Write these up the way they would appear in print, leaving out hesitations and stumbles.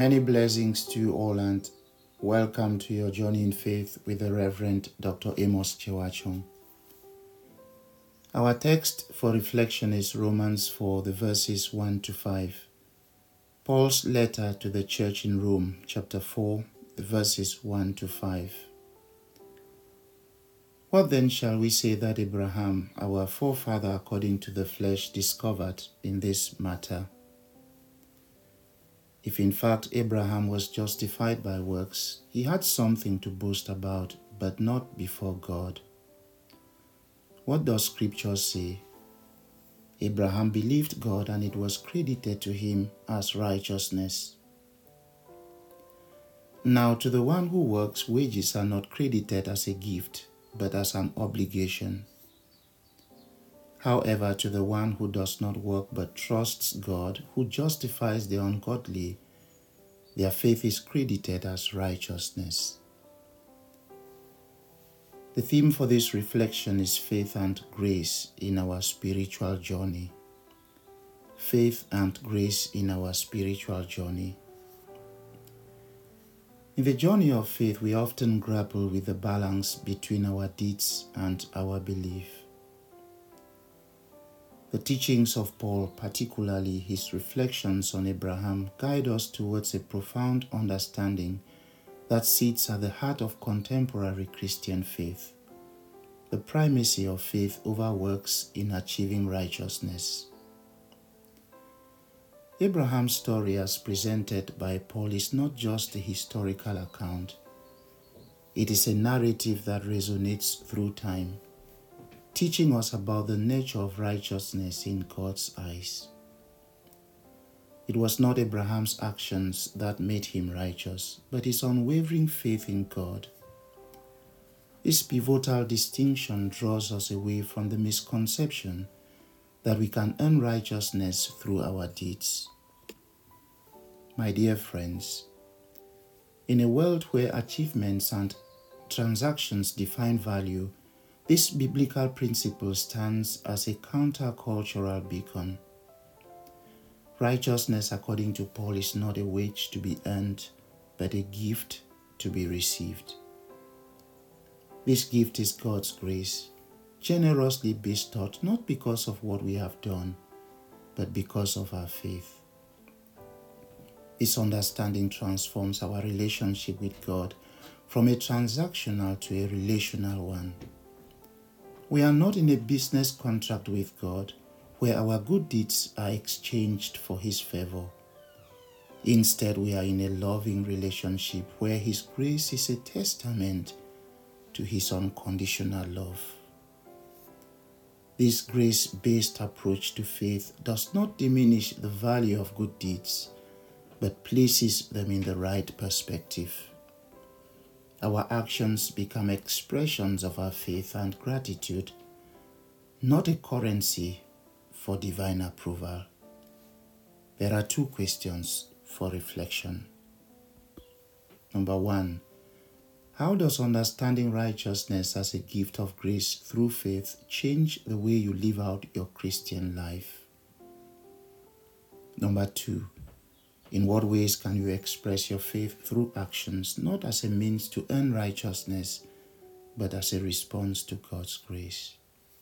Many blessings to you all, and welcome to your journey in faith with the Reverend Dr. Amos Chewachong. Our text for reflection is Romans 4, the verses 1 to 5. Paul's letter to the church in Rome, chapter 4, the verses 1 to 5. What then shall we say that Abraham, our forefather according to the flesh, discovered in this matter? If in fact Abraham was justified by works, he had something to boast about, but not before God. What does Scripture say? Abraham believed God, and it was credited to him as righteousness. Now to the one who works, wages are not credited as a gift, but as an obligation. However, to the one who does not work but trusts God, who justifies the ungodly, their faith is credited as righteousness. The theme for this reflection is faith and grace in our spiritual journey. Faith and grace in our spiritual journey. In the journey of faith, we often grapple with the balance between our deeds and our belief. The teachings of Paul, particularly his reflections on Abraham, guide us towards a profound understanding that sits at the heart of contemporary Christian faith: the primacy of faith over works in achieving righteousness. Abraham's story, as presented by Paul, is not just a historical account. It is a narrative that resonates through time, teaching us about the nature of righteousness in God's eyes. It was not Abraham's actions that made him righteous, but his unwavering faith in God. This pivotal distinction draws us away from the misconception that we can earn righteousness through our deeds. My dear friends, in a world where achievements and transactions define value, this biblical principle stands as a countercultural beacon. Righteousness, according to Paul, is not a wage to be earned, but a gift to be received. This gift is God's grace, generously bestowed not because of what we have done, but because of our faith. This understanding transforms our relationship with God from a transactional to a relational one. We are not in a business contract with God where our good deeds are exchanged for His favor. Instead, we are in a loving relationship where His grace is a testament to His unconditional love. This grace-based approach to faith does not diminish the value of good deeds, but places them in the right perspective. Our actions become expressions of our faith and gratitude, not a currency for divine approval. There are two questions for reflection. Number 1, how does understanding righteousness as a gift of grace through faith change the way you live out your Christian life? Number 2, in what ways can you express your faith through actions, not as a means to earn righteousness, but as a response to God's grace?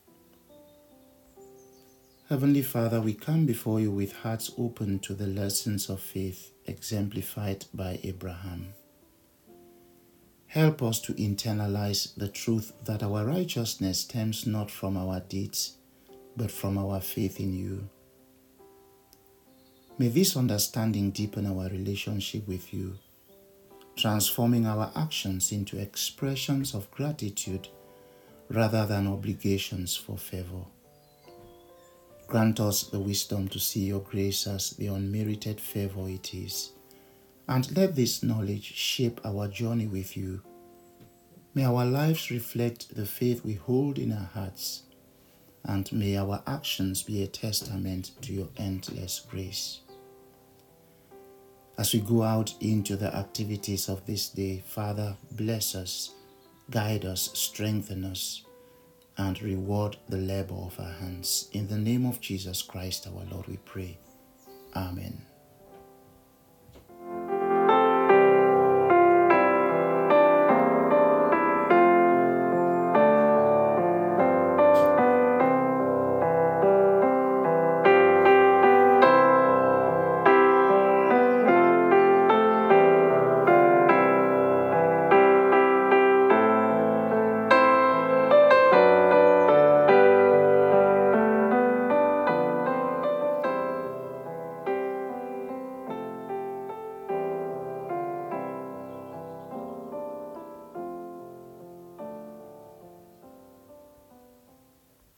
Heavenly Father, we come before you with hearts open to the lessons of faith exemplified by Abraham. Help us to internalize the truth that our righteousness stems not from our deeds, but from our faith in you. May this understanding deepen our relationship with you, transforming our actions into expressions of gratitude rather than obligations for favor. Grant us the wisdom to see your grace as the unmerited favor it is, and let this knowledge shape our journey with you. May our lives reflect the faith we hold in our hearts, and may our actions be a testament to your endless grace. As we go out into the activities of this day, Father, bless us, guide us, strengthen us, and reward the labor of our hands. In the name of Jesus Christ our Lord we pray. Amen.